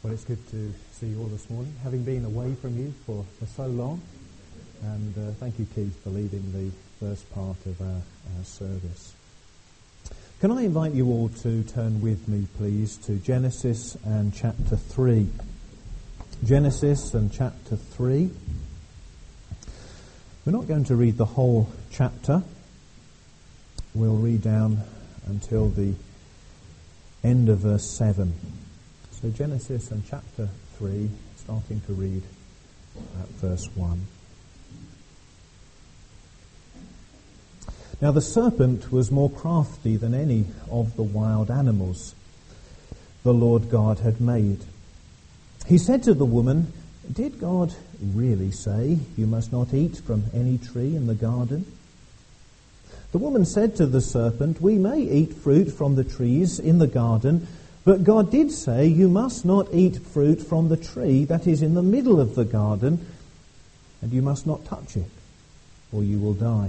Well, it's good to see you all this morning, having been away from you for so long. And thank you, Keith, for leading the first part of our service. Can I invite you all to turn with me, please, to Genesis and chapter 3. Genesis and chapter 3. We're not going to read the whole chapter. We'll read down until the end of verse 7. So Genesis and chapter 3, starting to read at verse 1. Now the serpent was more crafty than any of the wild animals the Lord God had made. He said to the woman, "Did God really say, 'You must not eat from any tree in the garden'?" The woman said to the serpent, "We may eat fruit from the trees in the garden, but God did say, 'You must not eat fruit from the tree that is in the middle of the garden, and you must not touch it, or you will die.'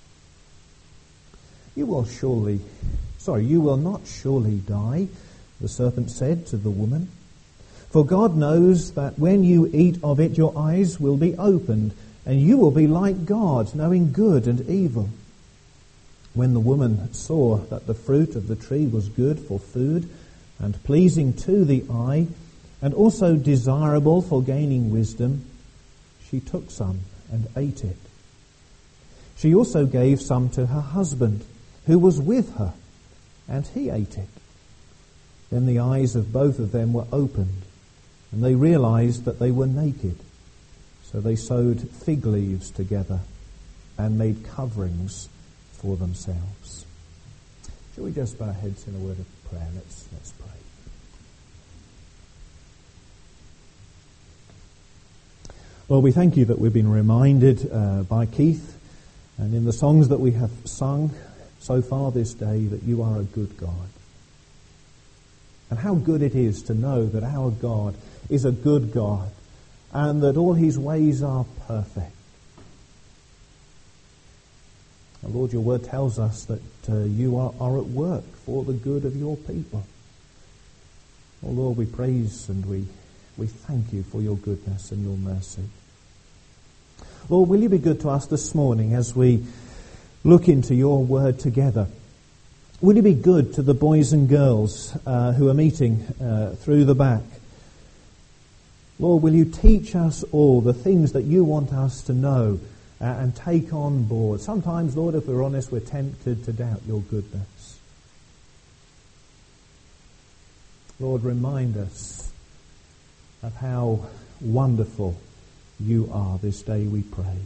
You will not surely die," the serpent said to the woman. "For God knows that when you eat of it, your eyes will be opened, and you will be like God, knowing good and evil." When the woman saw that the fruit of the tree was good for food, and pleasing to the eye, and also desirable for gaining wisdom, she took some and ate it. She also gave some to her husband, who was with her, and he ate it. Then the eyes of both of them were opened, and they realized that they were naked. So they sewed fig leaves together and made coverings for themselves. Shall we just bow our heads in a word of prayer? Let's pray. Lord, we thank you that we've been reminded by Keith and in the songs that we have sung so far this day that you are a good God. And how good it is to know that our God is a good God and that all his ways are perfect. And Lord, your word tells us that you are at work for the good of your people. Oh Lord, we praise and we thank you for your goodness and your mercy. Lord, will you be good to us this morning as we look into your word together? Will you be good to the boys and girls who are meeting through the back? Lord, will you teach us all the things that you want us to know and take on board? Sometimes, Lord, if we're honest, we're tempted to doubt your goodness. Lord, remind us of how wonderful you are this day, we pray.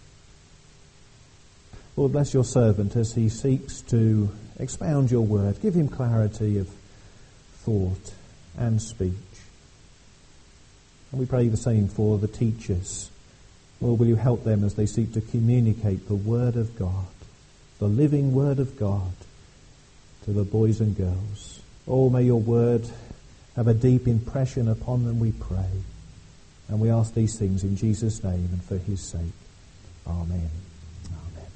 Lord, bless your servant as he seeks to expound your word. Give him clarity of thought and speech. And we pray the same for the teachers. Lord, will you help them as they seek to communicate the word of God, the living word of God, to the boys and girls. Oh, may your word have a deep impression upon them, we pray. And we ask these things in Jesus' name and for his sake. Amen. Amen.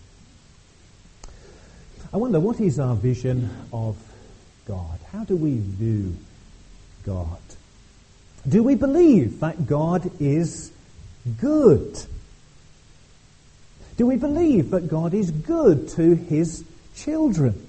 I wonder, what is our vision of God? How do we view God? Do we believe that God is good? Do we believe that God is good to his children?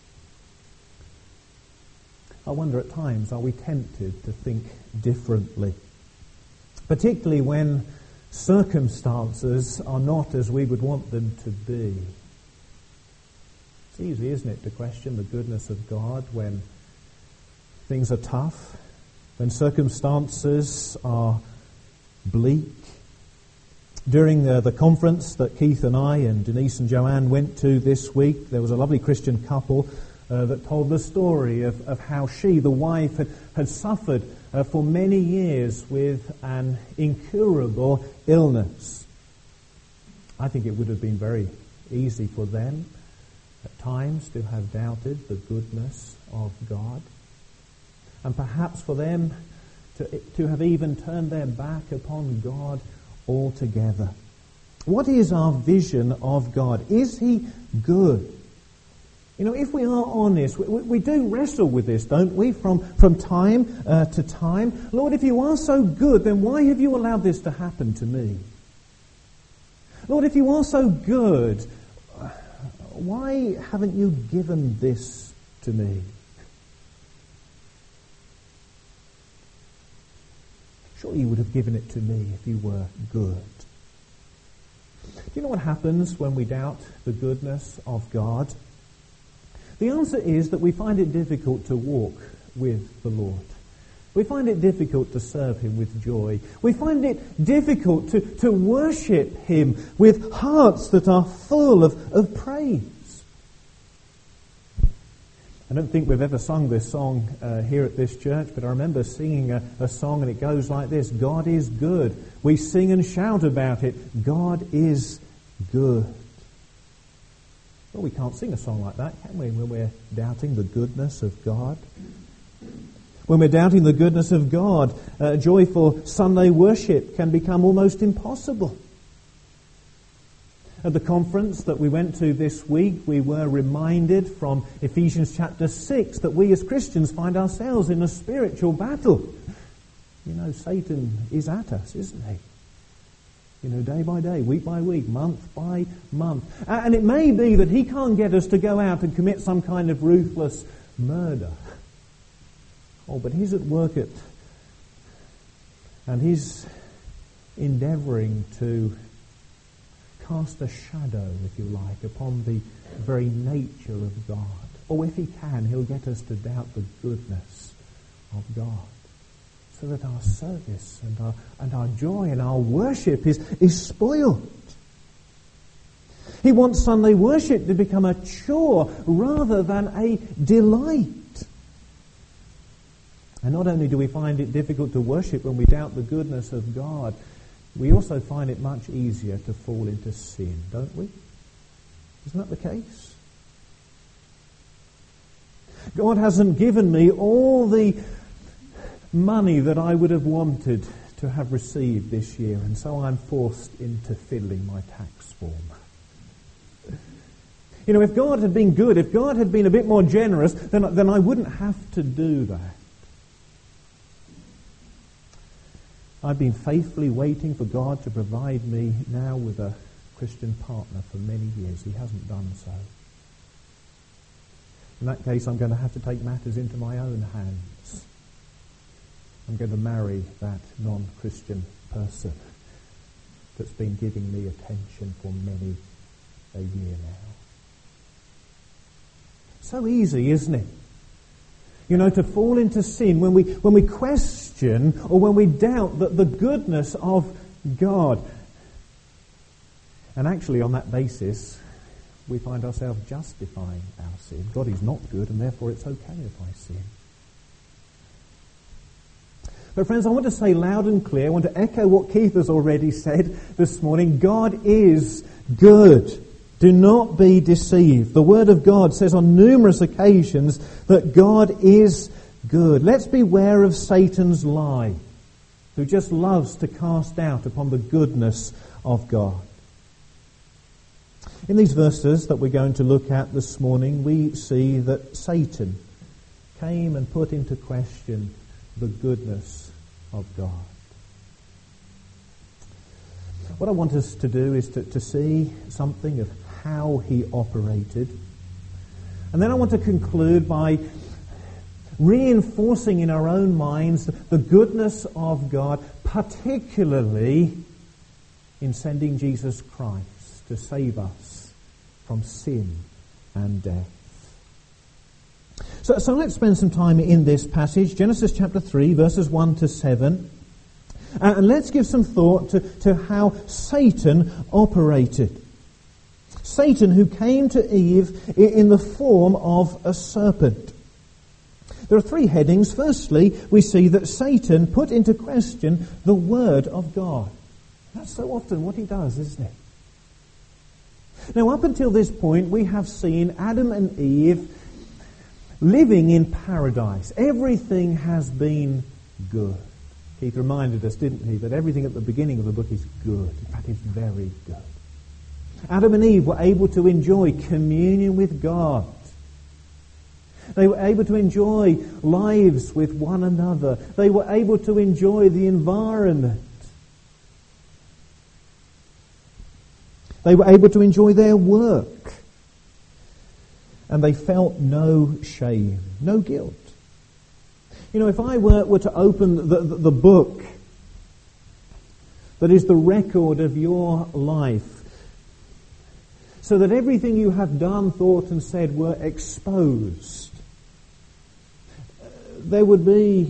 I wonder at times, are we tempted to think differently? Particularly when circumstances are not as we would want them to be. It's easy, isn't it, to question the goodness of God when things are tough, when circumstances are bleak. During the conference that Keith and I and Denise and Joanne went to this week, there was a lovely Christian couple that told the story of how she, the wife, had suffered for many years with an incurable illness. I think it would have been very easy for them at times to have doubted the goodness of God, and perhaps for them to have even turned their back upon God altogether. What is our vision of God? Is he good? If we are honest, we do wrestle with this, don't we, from time to time. Lord, if you are so good, then why have you allowed this to happen to me? Lord, if you are so good, why haven't you given this to me? Surely you would have given it to me if you were good. Do you know what happens when we doubt the goodness of God? The answer is that we find it difficult to walk with the Lord. We find it difficult to serve him with joy. We find it difficult to worship him with hearts that are full of praise. I don't think we've ever sung this song here at this church, but I remember singing a song and it goes like this: God is good. We sing and shout about it. God is good. Well, we can't sing a song like that, can we, when we're doubting the goodness of God? When we're doubting the goodness of God, joyful Sunday worship can become almost impossible. At the conference that we went to this week, we were reminded from Ephesians chapter 6 that we as Christians find ourselves in a spiritual battle. Satan is at us, isn't he? Day by day, week by week, month by month. And it may be that he can't get us to go out and commit some kind of ruthless murder. Oh, but he's at work and he's endeavouring to cast a shadow, if you like, upon the very nature of God. Or if he can, he'll get us to doubt the goodness of God, so that our service and our joy and our worship is spoiled. He wants Sunday worship to become a chore rather than a delight. And not only do we find it difficult to worship when we doubt the goodness of God, we also find it much easier to fall into sin, don't we? Isn't that the case? God hasn't given me all the money that I would have wanted to have received this year, and so I'm forced into fiddling my tax form. If God had been good, if God had been a bit more generous, then I wouldn't have to do that. I've been faithfully waiting for God to provide me now with a Christian partner for many years. He hasn't done so. In that case, I'm going to have to take matters into my own hands. I'm going to marry that non-Christian person that's been giving me attention for many a year now. So easy, isn't it? To fall into sin when we question or when we doubt the goodness of God. And actually on that basis, we find ourselves justifying our sin. God is not good, and therefore it's okay if I sin. But friends, I want to say loud and clear, I want to echo what Keith has already said this morning. God is good. Do not be deceived. The Word of God says on numerous occasions that God is good. Let's beware of Satan's lie, who just loves to cast doubt upon the goodness of God. In these verses that we're going to look at this morning, we see that Satan came and put into question the goodness of God. What I want us to do is to see something of how he operated. And then I want to conclude by reinforcing in our own minds the goodness of God, particularly in sending Jesus Christ to save us from sin and death. So let's spend some time in this passage, Genesis chapter 3, verses 1 to 7. And let's give some thought to how Satan operated. Satan, who came to Eve in the form of a serpent. There are three headings. Firstly, we see that Satan put into question the Word of God. That's so often what he does, isn't it? Now, up until this point, we have seen Adam and Eve living in paradise. Everything has been good. Keith reminded us, didn't he, that everything at the beginning of the book is good. In fact, it's very good. Adam and Eve were able to enjoy communion with God. They were able to enjoy lives with one another. They were able to enjoy the environment. They were able to enjoy their work. And they felt no shame, no guilt. You know, if I were to open the book that is the record of your life, so that everything you have done, thought and said were exposed, there would be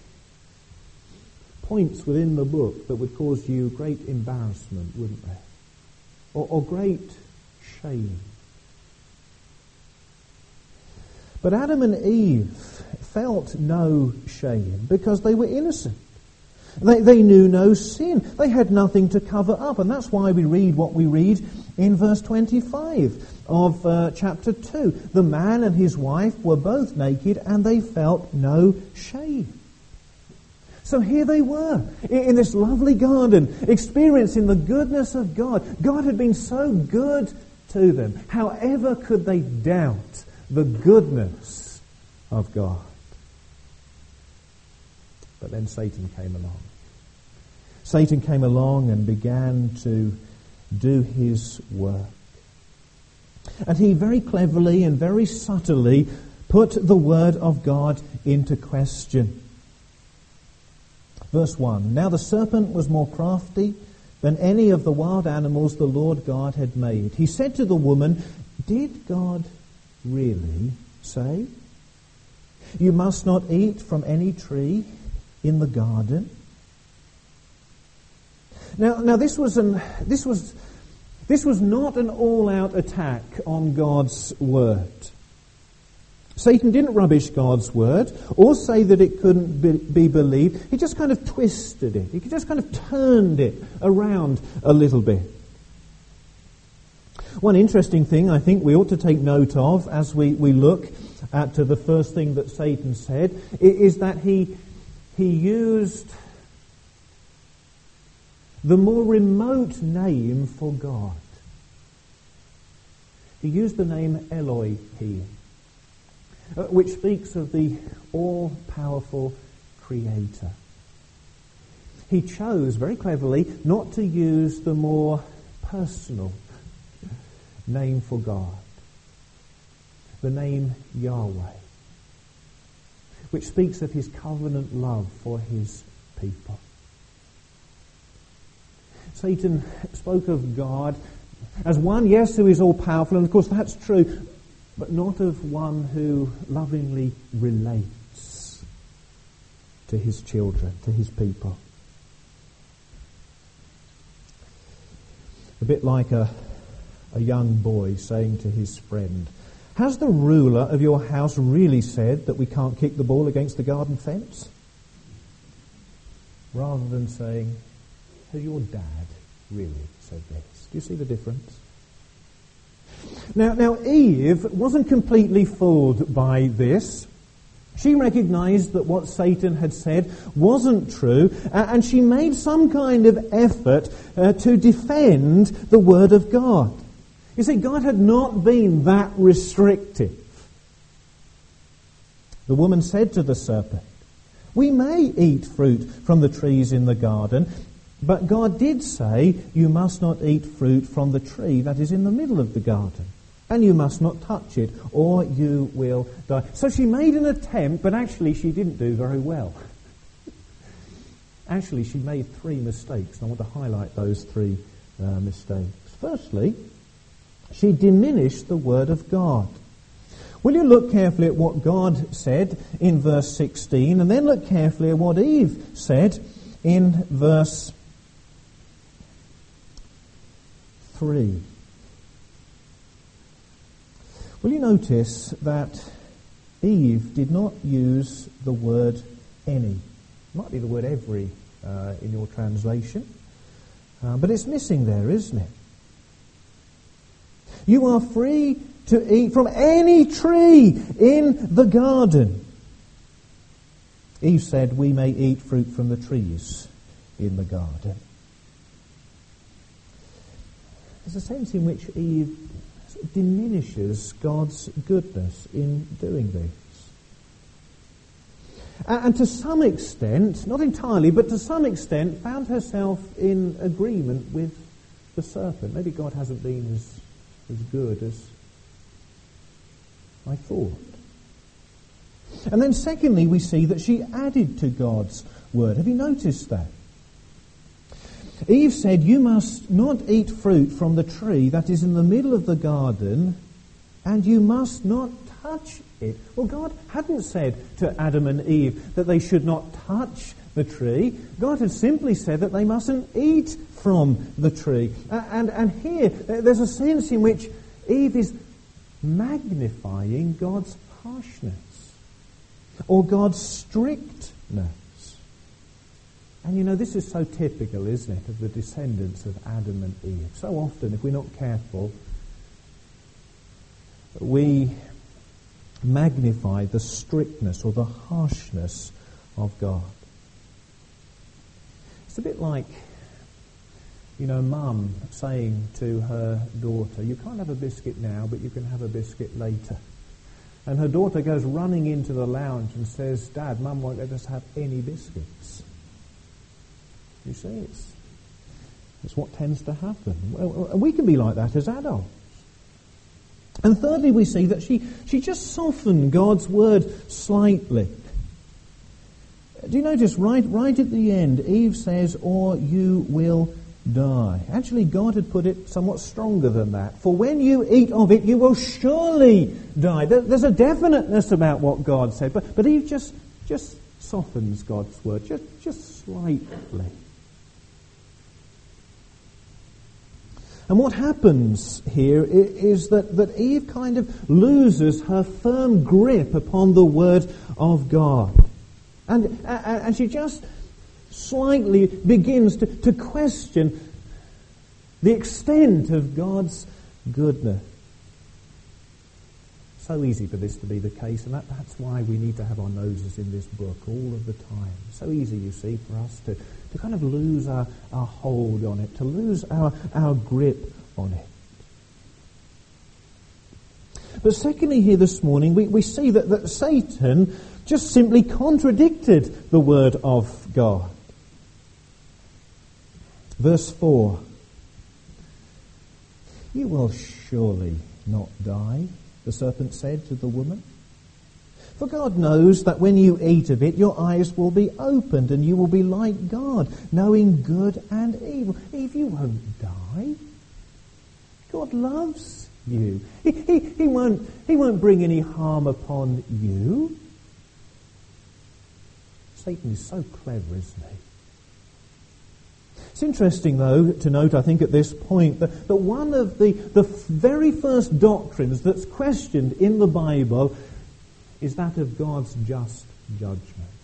points within the book that would cause you great embarrassment, wouldn't there? Or great shame. But Adam and Eve felt no shame because they were innocent. They knew no sin. They had nothing to cover up. And that's why we read what we read in verse 25 of chapter 2. The man and his wife were both naked and they felt no shame. So here they were, in this lovely garden, experiencing the goodness of God. God had been so good to them. However could they doubt the goodness of God? But then Satan came along. Satan came along and began to do his work. And he very cleverly and very subtly put the word of God into question. Verse 1, Now the serpent was more crafty than any of the wild animals the Lord God had made. He said to the woman, Did God really say, You must not eat from any tree in the garden? Now this was not an all-out attack on God's word. Satan didn't rubbish God's word or say that it couldn't be believed. He just kind of twisted it. He just kind of turned it around a little bit. One interesting thing I think we ought to take note of as we look at the first thing that Satan said is that he used the more remote name for God. He used the name Elohim, which speaks of the all-powerful Creator. He chose, very cleverly, not to use the more personal name for God, the name Yahweh, which speaks of his covenant love for his people. Satan spoke of God as one, yes, who is all-powerful, and of course that's true, but not of one who lovingly relates to his children, to his people. A bit like a young boy saying to his friend, Has the ruler of your house really said that we can't kick the ball against the garden fence? Rather than saying, Has your dad really said this? Do you see the difference? Now Eve wasn't completely fooled by this. She recognized that what Satan had said wasn't true, and she made some kind of effort to defend the Word of God. You see, God had not been that restrictive. The woman said to the serpent, We may eat fruit from the trees in the garden, but God did say, You must not eat fruit from the tree that is in the middle of the garden, and you must not touch it, or you will die. So she made an attempt, but actually she didn't do very well. Actually, she made 3 mistakes, and I want to highlight those 3 mistakes. Firstly, she diminished the word of God. Will you look carefully at what God said in verse 16, and then look carefully at what Eve said in verse 3. Will you notice that Eve did not use the word any? It might be the word every in your translation, but it's missing there, isn't it? You are free to eat from any tree in the garden. Eve said, We may eat fruit from the trees in the garden. There's a sense in which Eve diminishes God's goodness in doing this. And to some extent, not entirely, but to some extent, found herself in agreement with the serpent. Maybe God hasn't been as good as I thought. And then secondly, we see that she added to God's word. Have you noticed that? Eve said, "You must not eat fruit from the tree that is in the middle of the garden, and you must not touch it." Well, God hadn't said to Adam and Eve that they should not touch the tree. God had simply said that they mustn't eat from the tree. And here, there's a sense in which Eve is magnifying God's harshness or God's strictness. And you know, this is so typical, isn't it, of the descendants of Adam and Eve. So often, if we're not careful, we magnify the strictness or the harshness of God. It's a bit like, you know, mum saying to her daughter, "You can't have a biscuit now, but you can have a biscuit later." And her daughter goes running into the lounge and says, "Dad, Mum won't let us have any biscuits." You see, it's what tends to happen. And we can be like that as adults. And thirdly, we see that she just softened God's word slightly. Do you notice right at the end, Eve says, "Or you will die." Actually, God had put it somewhat stronger than that. "For when you eat of it, you will surely die." There's a definiteness about what God said, but Eve just softens God's word, just slightly. And what happens here is that Eve kind of loses her firm grip upon the word of God. And she just slightly begins to question the extent of God's goodness. So easy for this to be the case, and that's why we need to have our noses in this book all of the time. So easy, you see, for us to kind of lose our hold on it, to lose our grip on it. But secondly, here this morning, we see that Satan just simply contradicted the word of God. Verse 4, "You will surely not die," the serpent said to the woman. "For God knows that when you eat of it, your eyes will be opened and you will be like God, knowing good and evil." Eve, you won't die. God loves you. He won't bring any harm upon you. Satan is so clever, isn't he? It's interesting, though, to note, I think, at this point, that one of the very first doctrines that's questioned in the Bible is that of God's just judgment.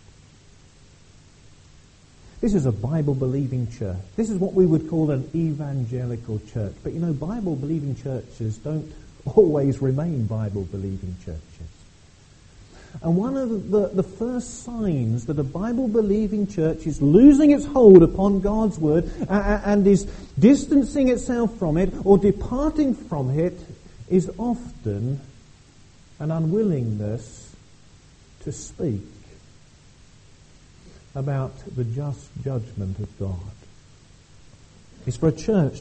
This is a Bible-believing church. This is what we would call an evangelical church. But, you know, Bible-believing churches don't always remain Bible-believing churches. And one of the first signs that a Bible-believing church is losing its hold upon God's word and is distancing itself from it or departing from it is often an unwillingness to speak about the just judgment of God. It's for a church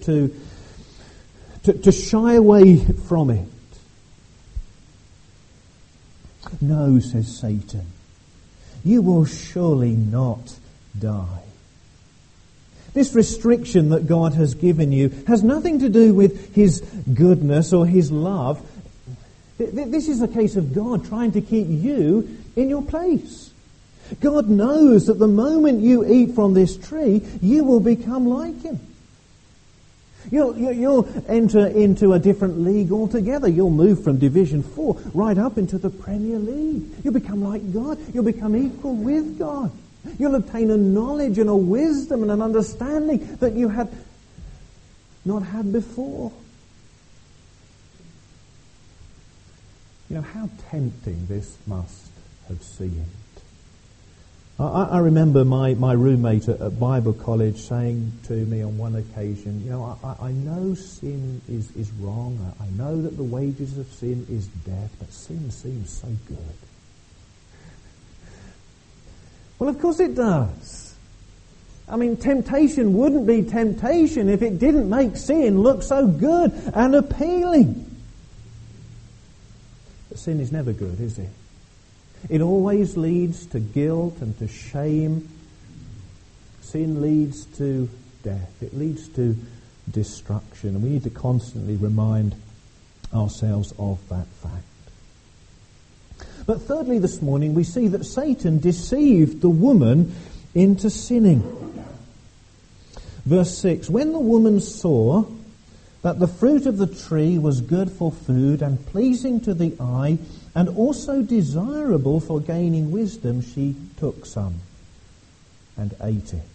to shy away from it. "No," says Satan, "you will surely not die." This restriction that God has given you has nothing to do with His goodness or His love. This is a case of God trying to keep you in your place. God knows that the moment you eat from this tree, you will become like Him. You'll enter into a different league altogether. You'll move from Division 4 right up into the Premier League. You'll become like God. You'll become equal with God. You'll obtain a knowledge and a wisdom and an understanding that you had not had before. You know, how tempting this must have seemed. I remember my roommate at Bible college saying to me on one occasion, I know sin is wrong. I know that the wages of sin is death, but sin seems so good. Well, of course it does. I mean, temptation wouldn't be temptation if it didn't make sin look so good and appealing. But sin is never good, is it? It always leads to guilt and to shame. Sin leads to death. It leads to destruction. And we need to constantly remind ourselves of that fact. But thirdly, this morning, we see that Satan deceived the woman into sinning. Verse 6, when the woman saw that the fruit of the tree was good for food and pleasing to the eye, and also desirable for gaining wisdom, she took some and ate it.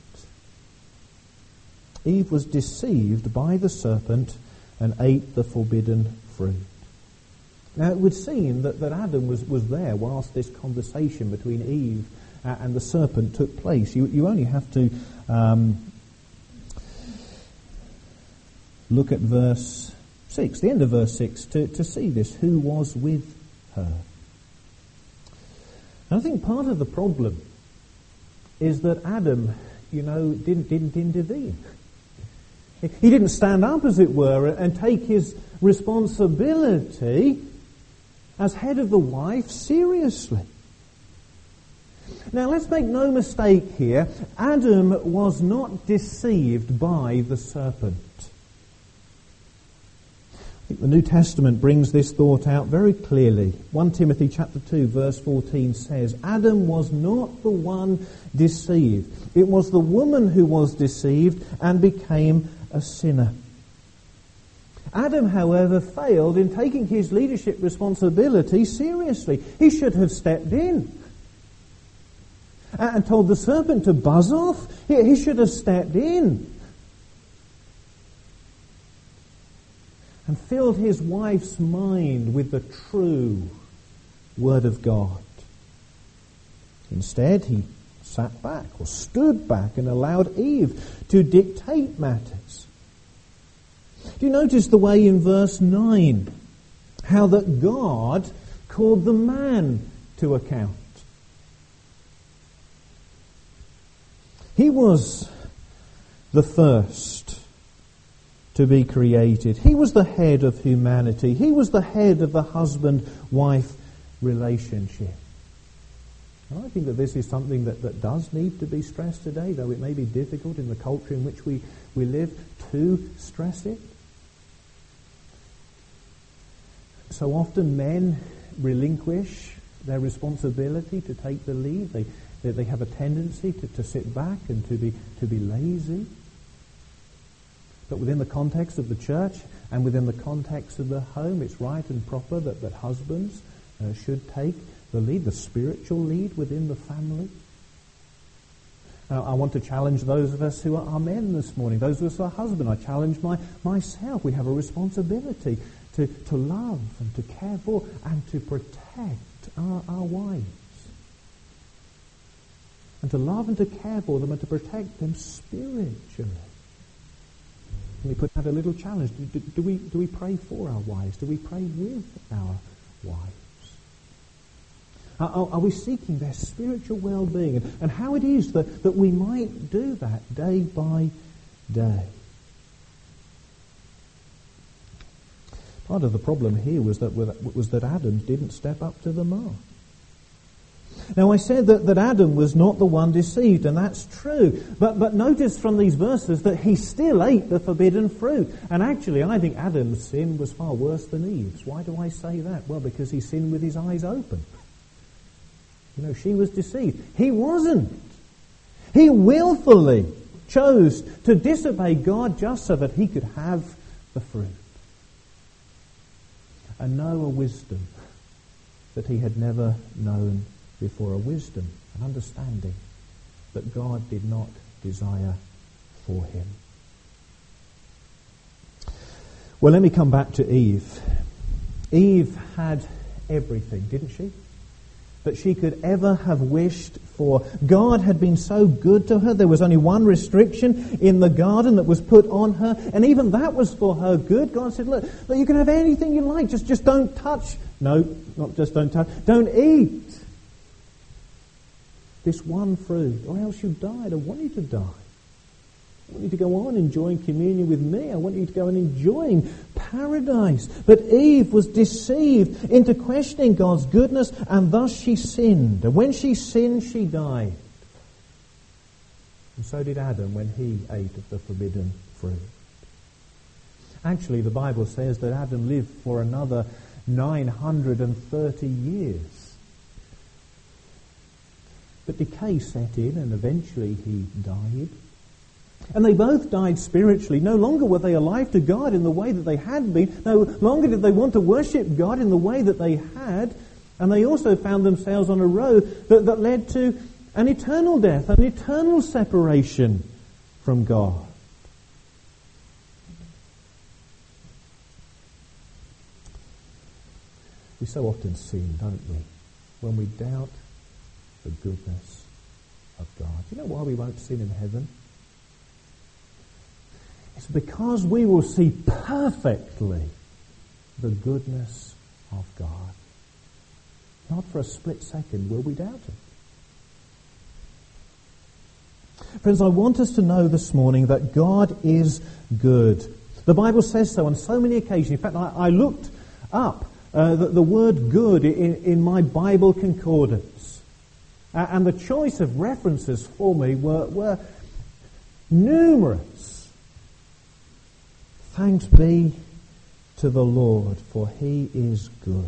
Eve was deceived by the serpent and ate the forbidden fruit. Now it would seem that Adam was there whilst this conversation between Eve and the serpent took place. You only have to look at verse 6, the end of verse 6, to see this. Who was with her? And I think part of the problem is that Adam, didn't intervene. He didn't stand up, as it were, and take his responsibility as head of the wife seriously. Now, let's make no mistake here. Adam was not deceived by the serpent. I think the New Testament brings this thought out very clearly. 1 Timothy chapter 2 verse 14 says, Adam was not the one deceived. It was the woman who was deceived and became a sinner. Adam, however, failed in taking his leadership responsibility seriously. He should have stepped in and told the serpent to buzz off. He should have stepped in and filled his wife's mind with the true Word of God. Instead, he sat back or stood back and allowed Eve to dictate matters. Do you notice the way in verse 9 how that God called the man to account? He was the first to be created. He was the head of humanity. He was the head of the husband-wife relationship. And I think that this is something that does need to be stressed today, though it may be difficult in the culture in which we live to stress it. So often men relinquish their responsibility to take the lead. They have a tendency to sit back and to be lazy. But within the context of the church and within the context of the home, it's right and proper that husbands should take the lead, the spiritual lead within the family. Now, I want to challenge those of us who are men this morning, those of us who are husbands. I challenge myself. We have a responsibility to love and to care for and to protect our wives. And to love and to care for them and to protect them spiritually. Let me put out a little challenge. Do we pray for our wives? Do we pray with our wives? Are we seeking their spiritual well-being? And how it is that we might do that day by day. Part of the problem here was that Adam didn't step up to the mark. Now, I said that Adam was not the one deceived, and that's true. But notice from these verses that he still ate the forbidden fruit. And actually, I think Adam's sin was far worse than Eve's. Why do I say that? Well, because he sinned with his eyes open. She was deceived. He wasn't. He willfully chose to disobey God just so that he could have the fruit. And know a wisdom that he had never known before, a wisdom, an understanding that God did not desire for him. Well, let me come back to Eve. Eve had everything, didn't she? that she could ever have wished for. God had been so good to her. There was only one restriction in the garden that was put on her, and even that was for her good. God said, look, you can have anything you like, just don't touch. No, not just don't touch. Don't eat this one fruit, or else you die. I don't want you to die. I want you to go on enjoying communion with me. I want you to go on enjoying paradise. But Eve was deceived into questioning God's goodness, and thus she sinned. And when she sinned, she died. And so did Adam when he ate of the forbidden fruit. Actually, the Bible says that Adam lived for another 930 years. But decay set in, and eventually he died. And they both died spiritually. No longer were they alive to God in the way that they had been. No longer did they want to worship God in the way that they had. And they also found themselves on a road that led to an eternal death, an eternal separation from God. We so often sin, don't we, when we doubt the goodness of God. Do you know why we won't sin in heaven? It's because we will see perfectly the goodness of God. Not for a split second will we doubt it. Friends, I want us to know this morning that God is good. The Bible says so on so many occasions. In fact, I looked up the word good in my Bible concordance. And the choice of references for me were numerous. Thanks be to the Lord, for he is good.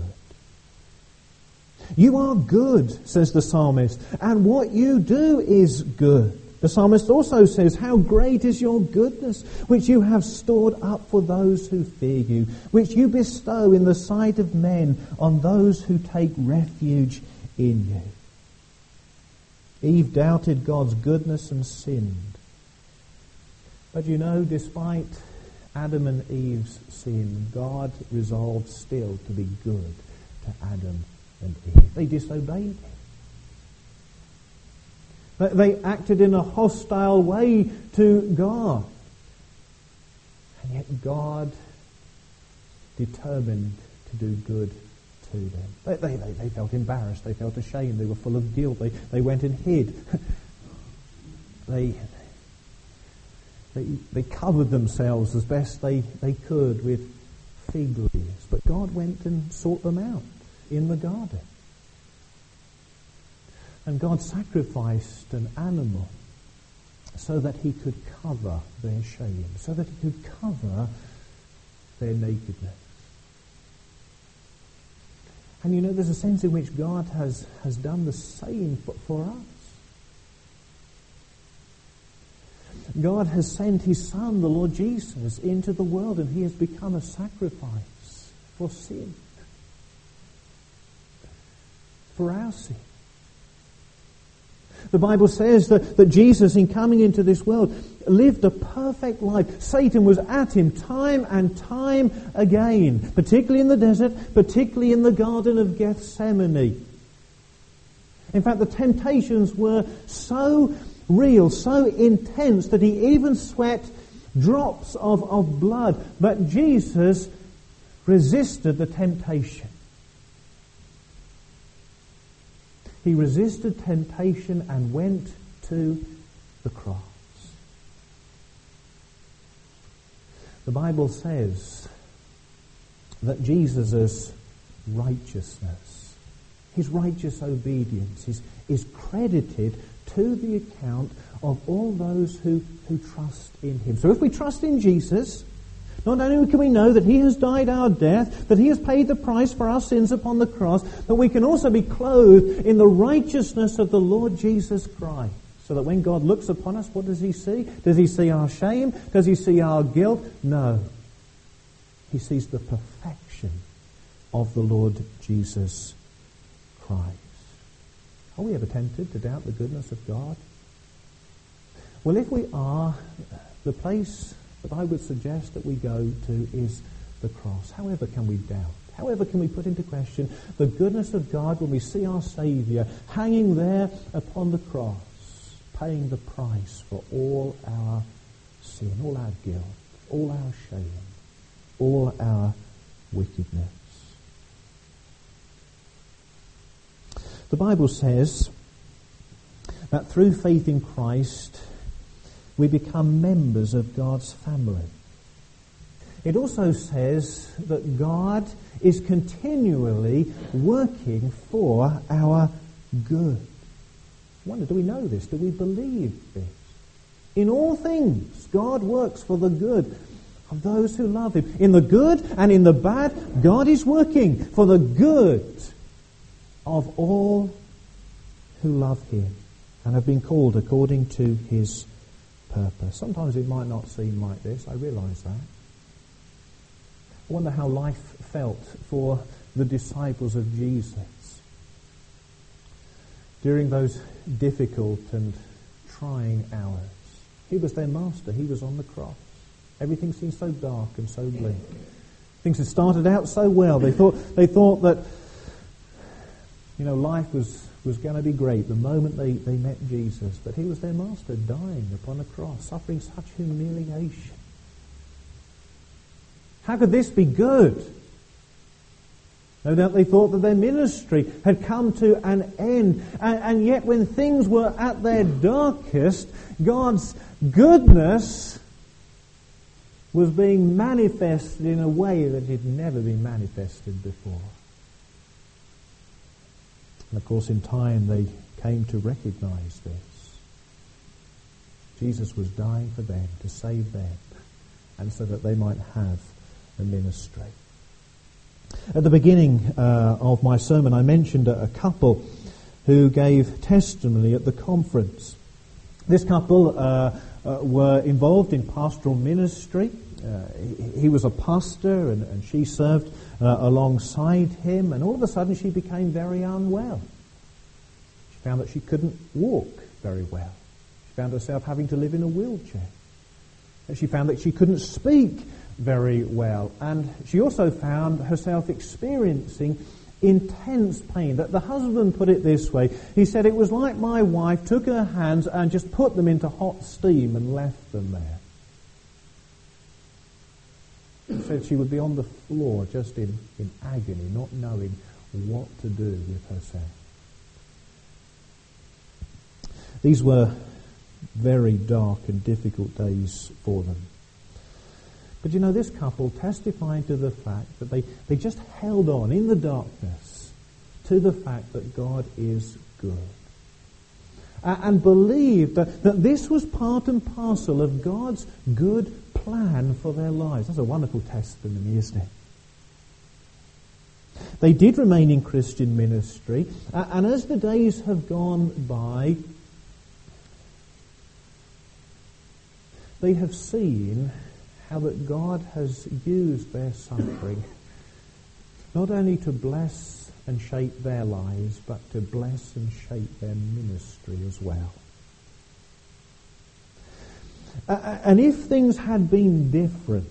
You are good, says the psalmist, and what you do is good. The psalmist also says, how great is your goodness, which you have stored up for those who fear you, which you bestow in the sight of men on those who take refuge in you. Eve doubted God's goodness and sinned. But you know, despite Adam and Eve's sin, God resolved still to be good to Adam and Eve. They disobeyed him. They acted in a hostile way to God. And yet God determined to do good to them. They felt embarrassed. They felt ashamed. They were full of guilt. They went and hid. They covered themselves as best they could with fig leaves. But God went and sought them out in the garden. And God sacrificed an animal so that he could cover their shame, so that he could cover their nakedness. And you know, there's a sense in which God has done the same for us. God has sent his Son, the Lord Jesus, into the world, and he has become a sacrifice for sin. For our sin. The Bible says that Jesus, in coming into this world, lived a perfect life. Satan was at him time and time again, particularly in the desert, particularly in the Garden of Gethsemane. In fact, the temptations were so real, so intense, that he even sweat drops of blood. But Jesus resisted the temptation. He resisted temptation and went to the cross. The Bible says that Jesus' righteousness, his righteous obedience, is credited to the account of all those who trust in him. So if we trust in Jesus, not only can we know that he has died our death, that he has paid the price for our sins upon the cross, but we can also be clothed in the righteousness of the Lord Jesus Christ. So that when God looks upon us, what does he see? Does he see our shame? Does he see our guilt? No. He sees the perfection of the Lord Jesus Christ. Are we ever tempted to doubt the goodness of God? Well, if we are, the place that I would suggest that we go to is the cross. However can we doubt? However can we put into question the goodness of God when we see our Saviour hanging there upon the cross, paying the price for all our sin, all our guilt, all our shame, all our wickedness. The Bible says that through faith in Christ we become members of God's family. It also says that God is continually working for our good. I wonder, do we know this? Do we believe this? In all things, God works for the good of those who love Him. In the good and in the bad, God is working for the good of all who love Him and have been called according to His purpose. Sometimes it might not seem like this, I realise that. I wonder how life felt for the disciples of Jesus during those difficult and trying hours. He was their master. He was on the cross. Everything seemed so dark and so bleak. Things had started out so well. They thought that life was going to be great the moment they met Jesus. But He was their master, dying upon a cross, suffering such humiliation. How could this be good? No doubt they thought that their ministry had come to an end. And yet when things were at their darkest, God's goodness was being manifested in a way that had never been manifested before. And of course in time they came to recognize this. Jesus was dying for them, to save them, and so that they might have a ministry. At the beginning of my sermon, I mentioned a couple who gave testimony at the conference. This couple were involved in pastoral ministry. He was a pastor and she served alongside him, and all of a sudden she became very unwell. She found that she couldn't walk very well. She found herself having to live in a wheelchair. And she found that she couldn't speak very well, and she also found herself experiencing intense pain. That the husband put it this way: he said, it was like my wife took her hands and just put them into hot steam and left them there. He said she would be on the floor just in agony, not knowing what to do with herself. These were very dark and difficult days for them. But this couple testified to the fact that they just held on in the darkness to the fact that God is good. And believed that this was part and parcel of God's good plan for their lives. That's a wonderful testimony, isn't it? They did remain in Christian ministry, and as the days have gone by, they have seen how that God has used their suffering not only to bless and shape their lives, but to bless and shape their ministry as well. And if things had been different,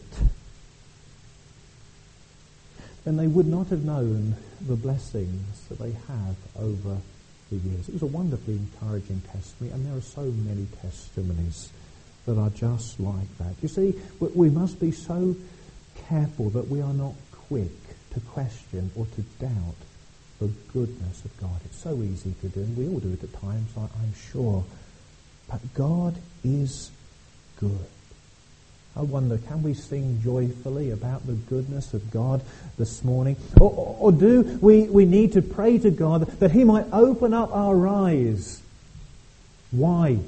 then they would not have known the blessings that they have over the years. It was a wonderfully encouraging testimony, and there are so many testimonies that are just like that. You see, we must be so careful that we are not quick to question or to doubt the goodness of God. It's so easy to do, and we all do it at times, I'm sure. But God is good. I wonder, can we sing joyfully about the goodness of God this morning? Or do we need to pray to God that He might open up our eyes wide,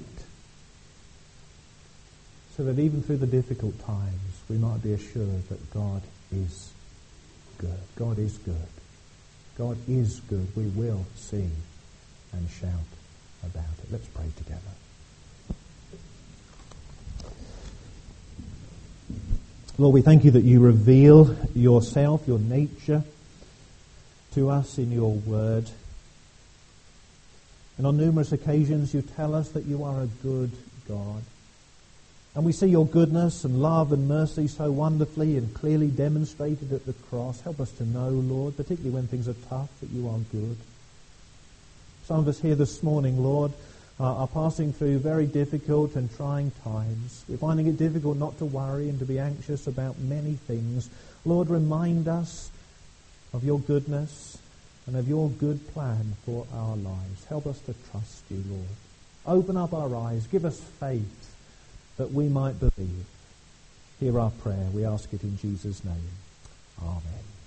so that even through the difficult times we might be assured that God is good. God is good. God is good. We will sing and shout about it. Let's pray together. Lord, we thank You that You reveal Yourself, Your nature, to us in Your word. And on numerous occasions You tell us that You are a good God. And we see your goodness and love and mercy so wonderfully and clearly demonstrated at the cross. Help us to know, Lord, particularly when things are tough, that you are good. Some of us here this morning, Lord, are passing through very difficult and trying times. We're finding it difficult not to worry and to be anxious about many things. Lord, remind us of your goodness and of your good plan for our lives. Help us to trust you, Lord. Open up our eyes. Give us faith that we might believe. Hear our prayer. We ask it in Jesus' name. Amen.